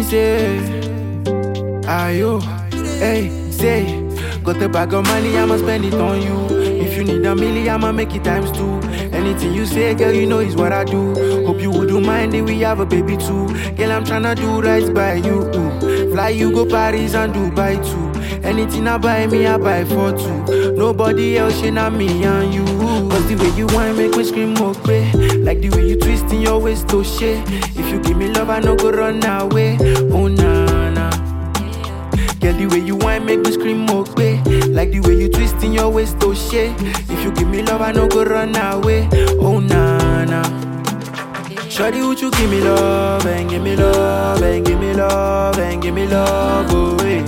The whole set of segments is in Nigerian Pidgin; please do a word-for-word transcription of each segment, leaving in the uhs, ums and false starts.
say, ayo, hey, say, got a bag of money, I'ma spend it on you. If you need a million, I'ma make it times two. Anything you say, girl, you know is what I do. Hope you wouldn't mind if we have a baby too. Girl, I'm tryna do right by you. Fly you go Paris and Dubai too. Anything I buy me, I buy for two. Nobody else, she not me and you. Cause the way you want make me scream okay. Like the way you twist in your waist, oh shit. If you give me love, I no go run away. Oh nah nah. Girl, the way you want make me scream okay. Like the way you twist in your waist, oh shit. If you give me love, I no go run away. Oh nah nah. Shawty, would you give me love and give me love and give me love and give me love, oh wait,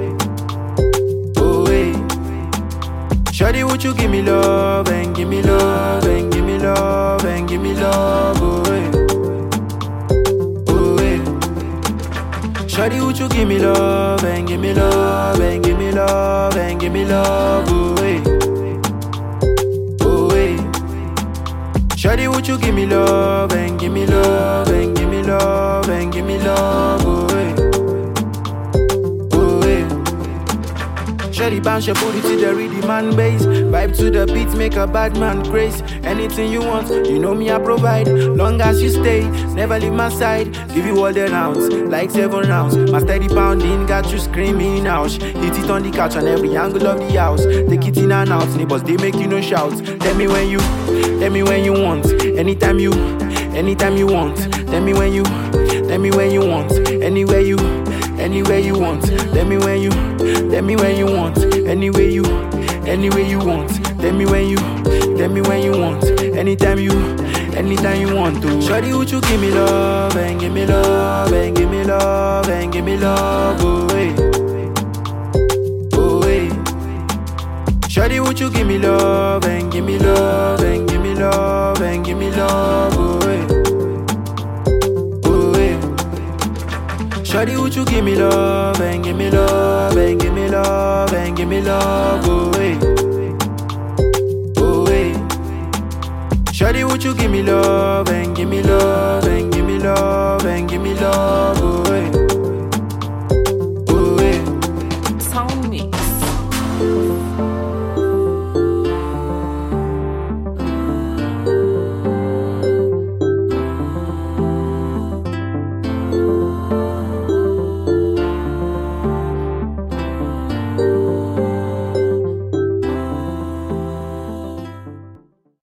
oh wait. Shawty, would you give me love and give me love and give me love and give me love, oh wait, oh wait. Shawty, would you give me love and give me love and give me love and give me love, oh wait, oh wait. Shawty, would you give me love and give me love and give me love and give me love, oh wait, oh wait. Shawty bounce your booty to the rhythm and bass. Vibe to the beat, make a bad man grace. Anything you want, you know me I provide. Long as you stay, never leave my side. Give you all the rounds, like seven rounds. My steady pounding got you screaming out. Hit it on the couch on every angle of the house. Take it in and out, neighbors they make you no shout. Tell me when you, tell me when you want. Anytime you, anytime you want. Tell me when you, tell me when you want. Anywhere you, anywhere you want. Tell me when you, tell me when you want. Anywhere you, anywhere you want. Tell me when you, tell me when you want. Anytime you, anytime you want to. Shawty, would you give me love and give me love and give me love and give me love, oh wait, oh wait. Shawty, would you give me love and give me love and give me love and give me love, oh wait, oh wait. Shawty, would you give me love and give me love and give me love and give me love, oh wait, oh wait. Shawty, would you give me love and give me love and give me love and give me love, oh wait.